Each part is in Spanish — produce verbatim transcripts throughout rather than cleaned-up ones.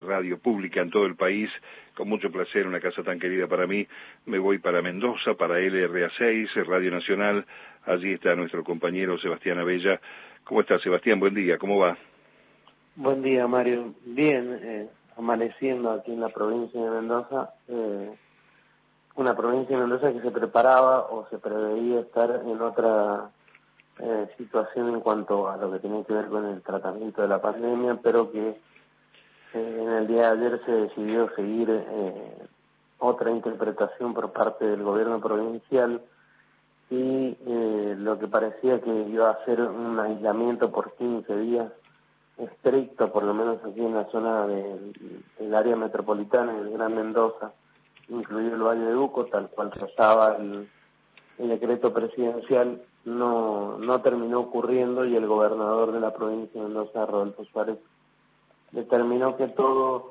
radio pública en todo el país, con mucho placer, una casa tan querida para mí. Me voy para Mendoza, para L R A seis, Radio Nacional. Allí está nuestro compañero Sebastián Abella. ¿Cómo está, Sebastián? Buen día, ¿cómo va? Buen día, Mario. Bien, eh, amaneciendo aquí en la provincia de Mendoza, eh, una provincia de Mendoza que se preparaba o se preveía estar en otra eh, situación en cuanto a lo que tiene que ver con el tratamiento de la pandemia, pero que eh, en el día de ayer se decidió seguir eh, otra interpretación por parte del gobierno provincial y eh, lo que parecía que iba a ser un aislamiento por quince días estricto, por lo menos aquí en la zona del, del área metropolitana, en el Gran Mendoza, incluido el Valle de Uco, tal cual trazaba el, el decreto presidencial, no, no terminó ocurriendo y el gobernador de la provincia de Mendoza, Rodolfo Suárez, determinó que todo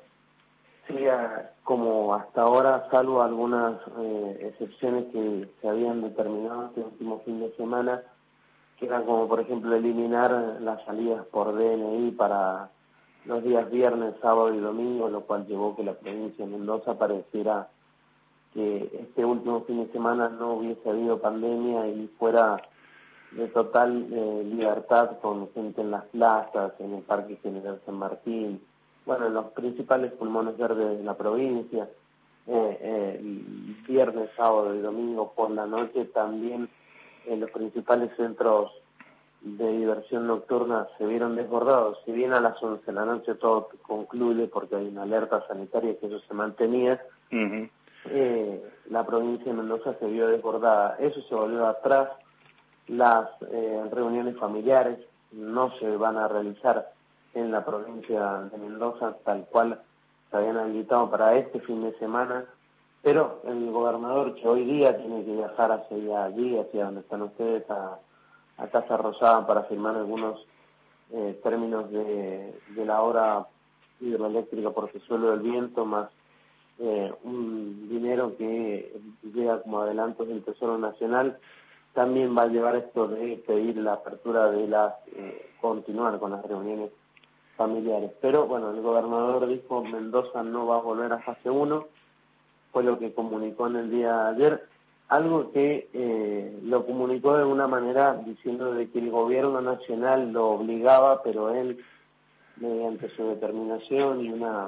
siga como hasta ahora, salvo algunas eh, excepciones que se habían determinado este último fin de semana, que eran como por ejemplo eliminar las salidas por D N I para los días viernes, sábado y domingo, lo cual llevó que la provincia de Mendoza pareciera que este último fin de semana no hubiese habido pandemia y fuera de total eh, libertad, con gente en las plazas, en el Parque General San Martín, bueno, en los principales pulmones verdes de la provincia. eh, eh, viernes, sábado y domingo por la noche también en los principales centros de diversión nocturna se vieron desbordados. Si bien a las once de la noche todo concluye porque hay una alerta sanitaria que eso se mantenía, uh-huh. eh, la provincia de Mendoza se vio desbordada. Eso se volvió atrás. Las eh, reuniones familiares no se van a realizar en la provincia de Mendoza tal cual se habían habilitado para este fin de semana, pero el gobernador, que hoy día tiene que viajar hacia allí, hacia donde están ustedes, a, a Casa Rosada para firmar algunos eh, términos de, de la obra hidroeléctrica Portezuelo del Viento, más eh, un dinero que llega como adelantos del Tesoro Nacional, también va a llevar esto de pedir la apertura de las, eh, continuar con las reuniones familiares. Pero bueno, el gobernador dijo Mendoza no va a volver a fase uno, fue lo que comunicó en el día de ayer, algo que eh, lo comunicó de una manera diciendo de que el gobierno nacional lo obligaba, pero él, mediante su determinación y una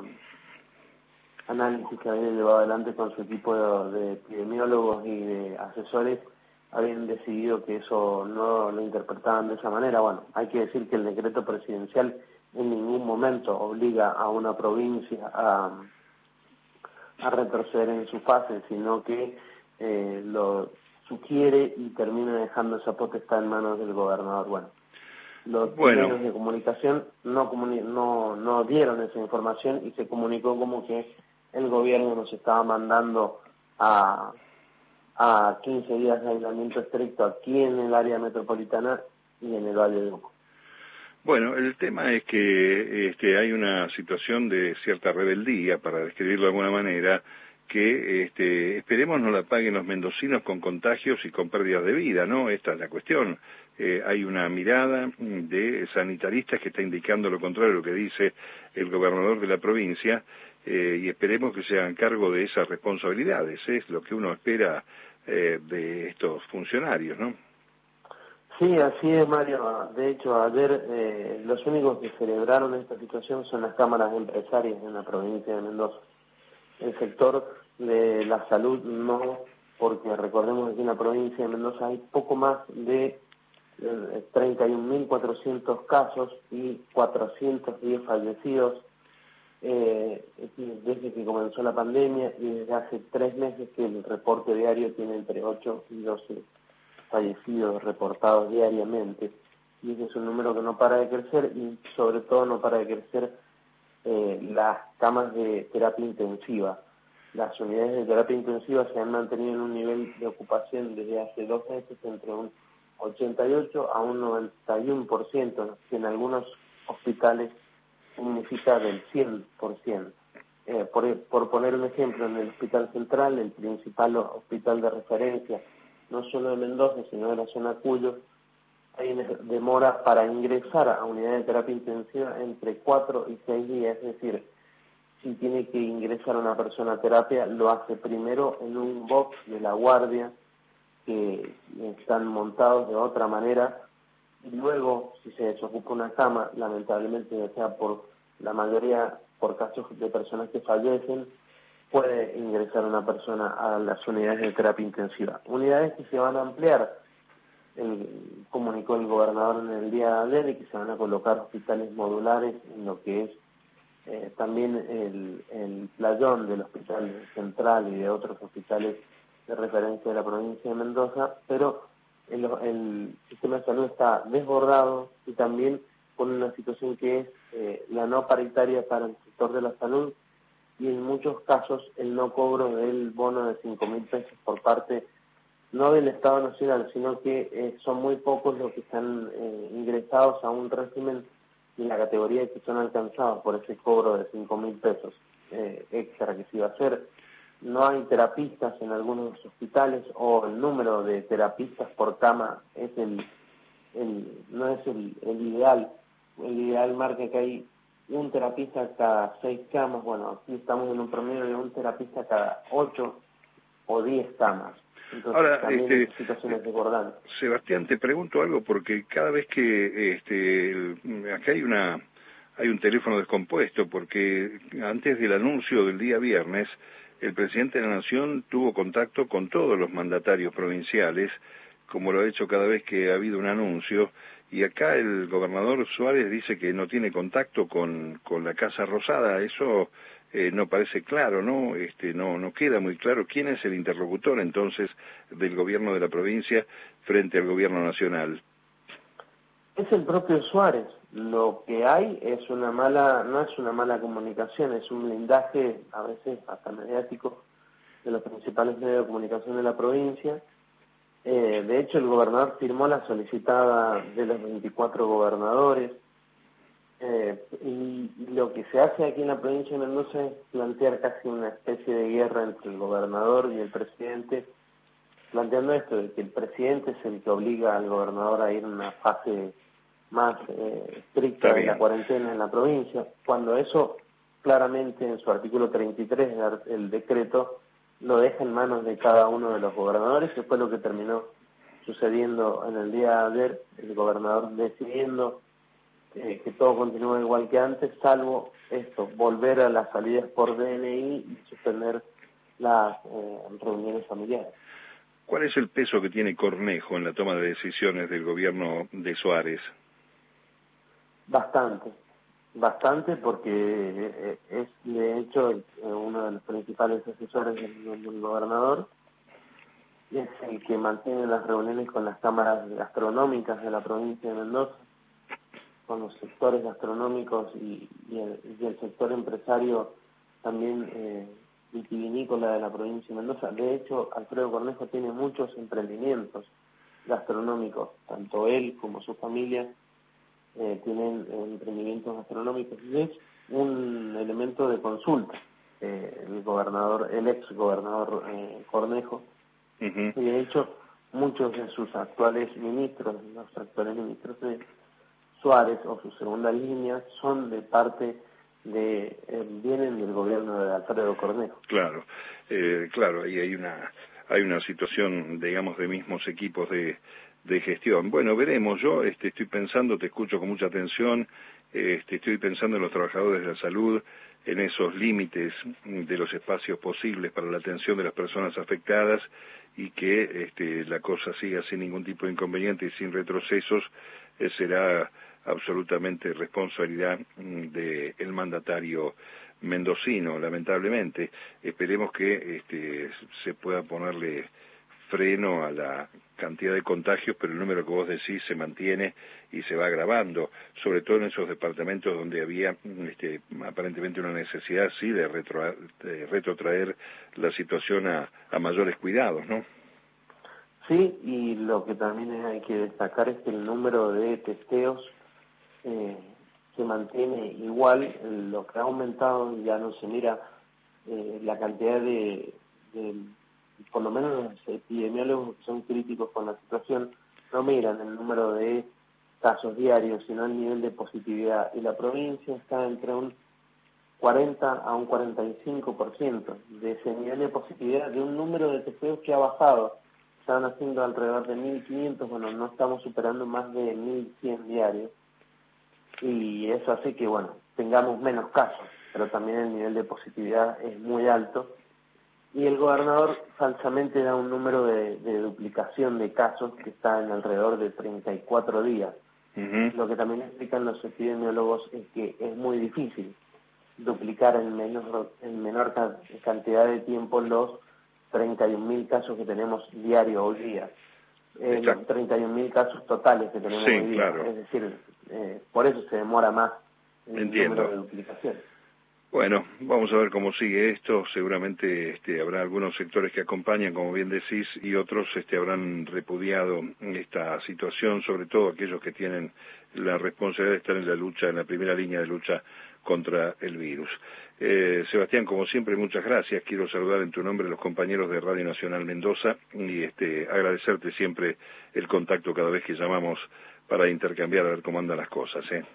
análisis que había llevado adelante con su equipo de, de epidemiólogos y de asesores, habían decidido que eso no lo interpretaban de esa manera. Bueno, hay que decir que el decreto presidencial en ningún momento obliga a una provincia a a retroceder en su fase, sino que eh, lo sugiere y termina dejando esa potestad en manos del gobernador. Bueno, los bueno. medios de comunicación no, comuni no, no dieron esa información y se comunicó como que el gobierno nos estaba mandando a, a quince días de aislamiento estricto aquí en el área metropolitana y en el Valle de Uco. Bueno, el tema es que este, hay una situación de cierta rebeldía, para describirlo de alguna manera, que este, esperemos no la paguen los mendocinos con contagios y con pérdidas de vida, ¿no? Esta es la cuestión. Eh, hay una mirada de sanitaristas que está indicando lo contrario a lo que dice el gobernador de la provincia, eh, y esperemos que se hagan cargo de esas responsabilidades, ¿eh? Es lo que uno espera eh, de estos funcionarios, ¿no? Sí, así es, Mario. De hecho, ayer eh, los únicos que celebraron esta situación son las cámaras empresarias en la provincia de Mendoza. El sector de la salud no, porque recordemos que en la provincia de Mendoza hay poco más de eh, treinta y un mil cuatrocientos casos y cuatrocientos diez fallecidos eh, desde que comenzó la pandemia, y desde hace tres meses que el reporte diario tiene entre ocho y doce fallecidos reportados diariamente, y ese es un número que no para de crecer, y sobre todo no para de crecer eh, las camas de terapia intensiva. Las unidades de terapia intensiva se han mantenido en un nivel de ocupación desde hace dos meses entre un ochenta y ocho a un noventa y uno por ciento, que en algunos hospitales significa del cien por ciento. Eh, por, por poner un ejemplo, en el Hospital Central, el principal hospital de referencia, no solo de Mendoza, sino de la zona Cuyo, hay una demora para ingresar a unidad de terapia intensiva entre cuatro y seis días. Es decir, tiene que ingresar una persona a terapia, lo hace primero en un box de la guardia, que están montados de otra manera, y luego, si se desocupa una cama, lamentablemente, ya sea por la mayoría, por casos de personas que fallecen, puede ingresar una persona a las unidades de terapia intensiva. Unidades que se van a ampliar, el, comunicó el gobernador en el día de ayer, y que se van a colocar hospitales modulares en lo que es eh, también el, el playón del Hospital Central y de otros hospitales de referencia de la provincia de Mendoza, pero el, el sistema de salud está desbordado y también con una situación que es eh, la no paritaria para el sector de la salud, y en muchos casos el no cobro del bono de cinco mil pesos por parte no del Estado Nacional, sino que eh, son muy pocos los que están eh, ingresados a un régimen de la categoría que son alcanzados por ese cobro de cinco mil pesos eh, extra que se iba a hacer. No hay terapistas en algunos hospitales, o el número de terapistas por cama es el, el no es el, el ideal. El ideal marca que hay un terapista cada seis camas. Bueno, aquí estamos en un promedio de un terapista cada ocho o diez camas. Entonces, Ahora, también este, hay situaciones desbordantes. Sebastián, te pregunto algo porque cada vez que este, el, acá hay una hay un teléfono descompuesto, porque antes del anuncio del día viernes, el presidente de la Nación tuvo contacto con todos los mandatarios provinciales, como lo ha hecho cada vez que ha habido un anuncio, y acá el gobernador Suárez dice que no tiene contacto con, con la Casa Rosada. Eso eh, no parece claro, ¿no? Este, no, no queda muy claro quién es el interlocutor entonces del gobierno de la provincia frente al gobierno nacional. Es el propio Suárez. Lo que hay es una mala, no es una mala comunicación, es un blindaje, a veces hasta mediático, de los principales medios de comunicación de la provincia. Eh, de hecho, el gobernador firmó la solicitada de los veinticuatro gobernadores, eh, y, y lo que se hace aquí en la provincia de Mendoza es plantear casi una especie de guerra entre el gobernador y el presidente, planteando esto, de que el presidente es el que obliga al gobernador a ir en una fase más eh, estricta de la cuarentena en la provincia, cuando eso claramente en su artículo treinta y tres el decreto lo deja en manos de cada uno de los gobernadores, que fue lo que terminó sucediendo en el día de ayer, el gobernador decidiendo eh, que todo continúa igual que antes, salvo esto, volver a las salidas por D N I y suspender las eh, reuniones familiares. ¿Cuál es el peso que tiene Cornejo en la toma de decisiones del gobierno de Suárez? Bastante, bastante, porque es de hecho uno de los principales asesores del, del gobernador, es el que mantiene las reuniones con las cámaras gastronómicas de la provincia de Mendoza, con los sectores gastronómicos y, y, el, y el sector empresario también eh, vitivinícola de la provincia de Mendoza. De hecho, Alfredo Cornejo tiene muchos emprendimientos gastronómicos, tanto él como su familia eh, tienen eh, emprendimientos gastronómicos, y es un elemento de consulta. Eh, el gobernador, el ex gobernador eh, Cornejo, Uh-huh. y de hecho muchos de sus actuales ministros, los actuales ministros de Suárez o su segunda línea, son de parte de, eh, vienen del gobierno de Alfredo Cornejo. Claro, eh, claro, ahí hay una, hay una situación, digamos, de mismos equipos de, de gestión. Bueno, veremos. Yo este, estoy pensando, te escucho con mucha atención, este, estoy pensando en los trabajadores de la salud, en esos límites de los espacios posibles para la atención de las personas afectadas, y que este, la cosa siga sin ningún tipo de inconveniente y sin retrocesos. Eh, será absolutamente responsabilidad del mandatario mendocino, lamentablemente. Esperemos que este, se pueda ponerle freno a la cantidad de contagios, pero el número que vos decís se mantiene y se va agravando, sobre todo en esos departamentos donde había este, aparentemente una necesidad, sí, de, retro, de retrotraer la situación a, a mayores cuidados, ¿no? Sí, y lo que también hay que destacar es que el número de testeos eh, se mantiene igual. Lo que ha aumentado, ya no se mira eh, la cantidad de, de, por lo menos los epidemiólogos que son críticos con la situación, no miran el número de casos diarios, sino el nivel de positividad. Y la provincia está entre un cuarenta a un cuarenta y cinco por ciento de ese nivel de positividad, de un número de testeos que ha bajado. Estaban haciendo alrededor de mil quinientos, bueno, no estamos superando más de mil cien diarios. Y eso hace que, bueno, tengamos menos casos, pero también el nivel de positividad es muy alto. Y el gobernador falsamente da un número de, de duplicación de casos que está en alrededor de treinta y cuatro días. Uh-huh. Lo que también explican los epidemiólogos es que es muy difícil duplicar en menor, en menor cantidad de tiempo los treinta y un mil casos que tenemos diario hoy día. Eh, los treinta y un mil casos totales que tenemos sí, hoy día. Claro. Es decir, eh, por eso se demora más el Entiendo. número de duplicación. Bueno, vamos a ver cómo sigue esto. Seguramente este, habrá algunos sectores que acompañan, como bien decís, y otros este, habrán repudiado esta situación, sobre todo aquellos que tienen la responsabilidad de estar en la lucha, en la primera línea de lucha contra el virus. Eh, Sebastián, como siempre, muchas gracias. Quiero saludar en tu nombre a los compañeros de Radio Nacional Mendoza y este, agradecerte siempre el contacto cada vez que llamamos para intercambiar a ver cómo andan las cosas. ¿eh?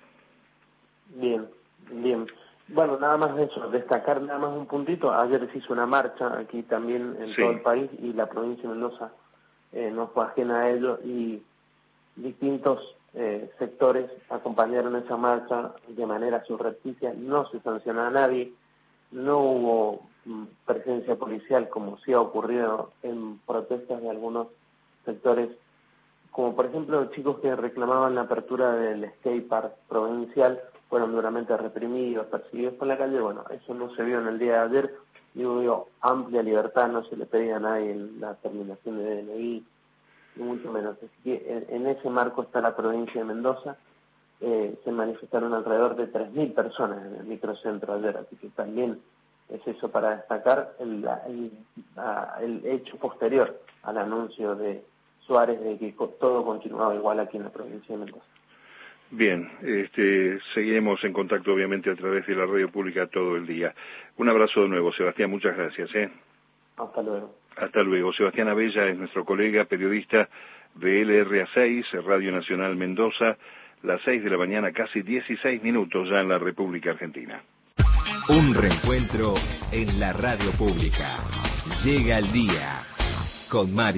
Bien, bien. Bueno, nada más de eso, destacar nada más un puntito. Ayer se hizo una marcha aquí también en sí. todo el país y la provincia de Mendoza eh, no fue ajena a ello y distintos eh, sectores acompañaron esa marcha de manera subrepticia, no se sancionó a nadie, no hubo mm, presencia policial como sí ha ocurrido en protestas de algunos sectores, como por ejemplo chicos que reclamaban la apertura del skatepark provincial, fueron duramente reprimidos, perseguidos por la calle. Bueno, eso no se vio en el día de ayer, y hubo amplia libertad, no se le pedía a nadie la terminación de D N I, ni mucho menos. Así que en, en ese marco está la provincia de Mendoza. Eh, se manifestaron alrededor de tres mil personas en el microcentro ayer, así que también es eso para destacar el, el, el hecho posterior al anuncio de Suárez de que todo continuaba igual aquí en la provincia de Mendoza. Bien, este, seguiremos en contacto obviamente a través de la radio pública todo el día. Un abrazo de nuevo, Sebastián, muchas gracias. ¿eh? Hasta luego. Hasta luego. Sebastián Abella es nuestro colega periodista de L R A seis, Radio Nacional Mendoza, las seis de la mañana, casi dieciséis minutos ya en la República Argentina. Un reencuentro en la radio pública. Llega el día con Mario.